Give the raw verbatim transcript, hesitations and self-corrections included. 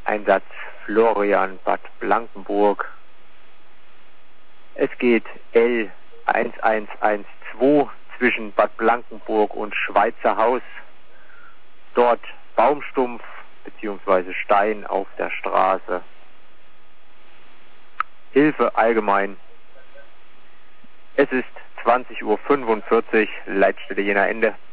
Einsatz Florian Bad Blankenburg. Es geht L eins eins eins zwei zwischen Bad Blankenburg und Schweizer Haus. Dort Baumstumpf bzw. Stein auf der Straße. Hilfe allgemein. Es ist zwanzig Uhr fünfundvierzig, Leitstelle Jena Ende.